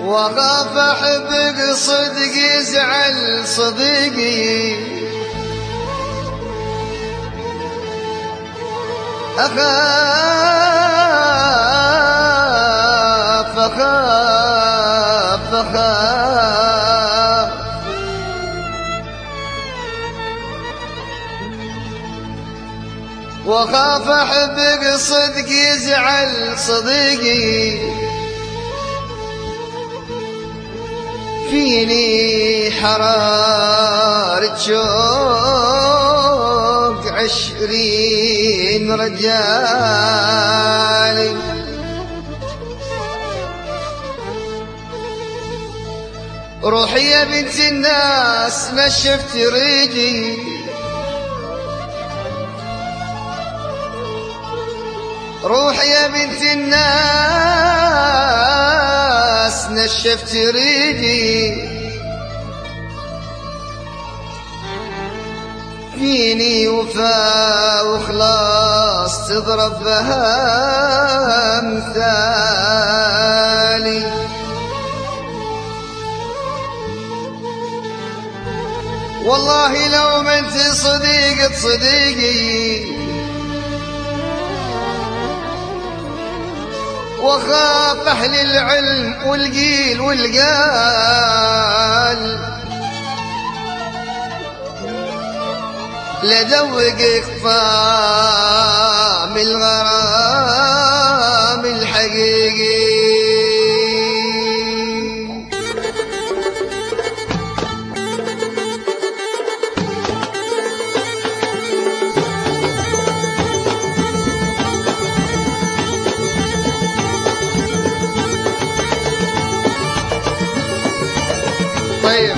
وأخاف أحبك صدق يزعل صديقي، أخاف أخاف أخاف وأخاف أحبك صدق يزعل صديقي، فيني حرارة شوق 20 رجالي، روحي يا بنت الناس نشفت ريقي، روحي يا بنت الناس نشفت ريقي، فيني وفا وخلاص تضرب بها مثالي، والله لو ما انت صديقة صديقي، وخاف أهل العلم والقيل والقال لدوقك طعم الغرام الحقيقي. طيب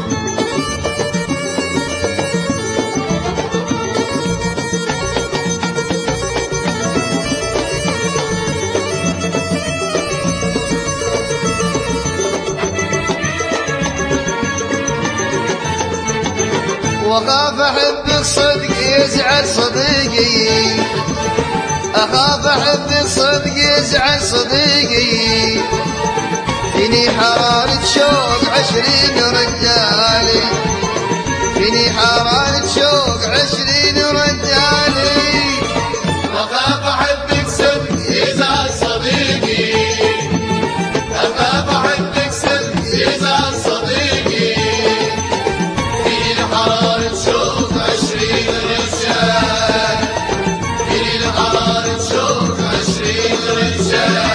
وأخاف أحبك صدق يزعل صديقي، أخاف أحبك صدق يزعل صديقي، فيني حرارة شوق 20 رجالي، فيني حرارة شوق 20 رجالي، أخاف أحبك صدق يزعل صديقي، أخاف أحبك صدق يزعل صديقي، فيني حرارة شوق 20 رجال، فيني حرارة شوق 20 رجال.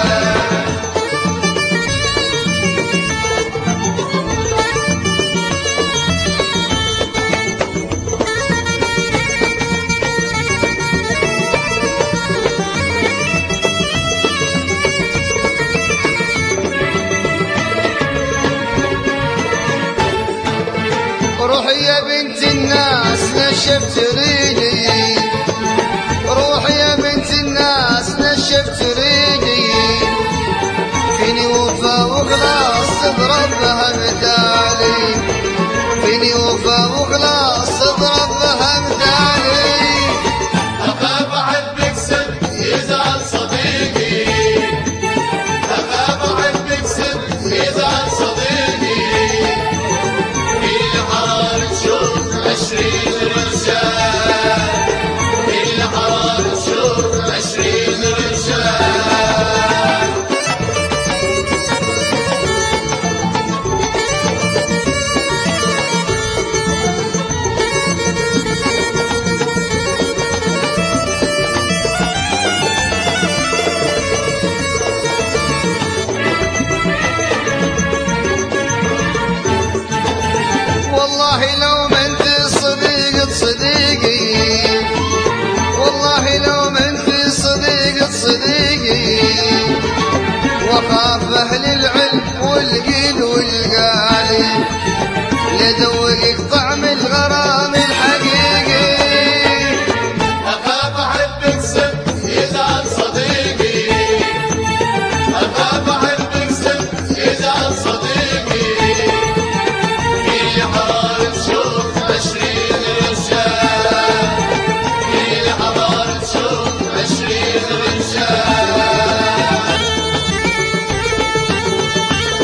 روحي يا بنت الناس نشفت ريقي، روحي يا بنت الناس نشفت ريقي، فيني وفا وخلاص تضرب بها مثالي، فيني وفا وخلاص تضرب بها مثالي، أخاف أحبك صدق يزعل صديقي، أخاف أحبك صدق يزعل صديقي، فيني حرارة شوق 20 رجال، فيني حرارة شوق 20 رجال. والله لو ما انت صديقة صديقي، والله لو ما انت صديقة صديقي، وخاف أهل العلم والقيل والقالي لدوقك طعم الغرام الحقيقي، أخاف أحبك صدق يزعل صديقي، أخاف أحبك صدق يزعل صديقي، فيني حرارة شوق 20 رجال، فيني حرارة شوق 20 رجال.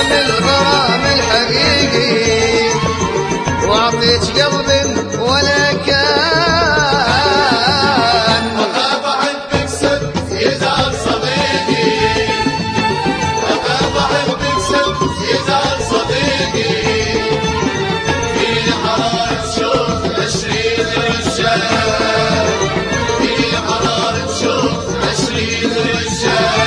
طعم الغرام الحقيقي واعطيك قلب ولا كان. أخاف أحبك صدق يزعل صديقي، أخاف أحبك صدق يزعل صديقي، فيني حرارة شوق 20 رجال، فيني حرارة شوق 20 رجال.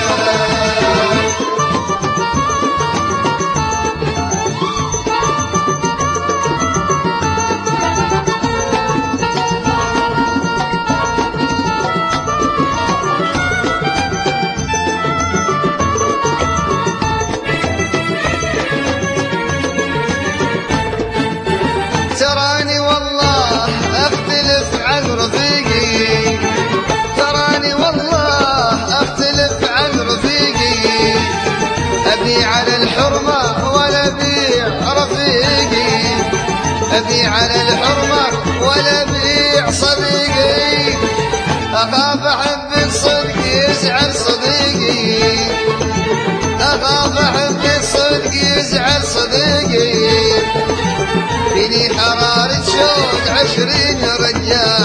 تراني والله اختلف عن رفيقي، تراني والله اختلف عن رفيقي، ابي على الحرمه ولا بيع رفيقي، ابي على الحرمه ولا بيع صديقي. اخاف احبك صدق يزعل صديقي، اخاف احبك صدق يزعل صديقي، فيني حرارة شوق 20 رجال.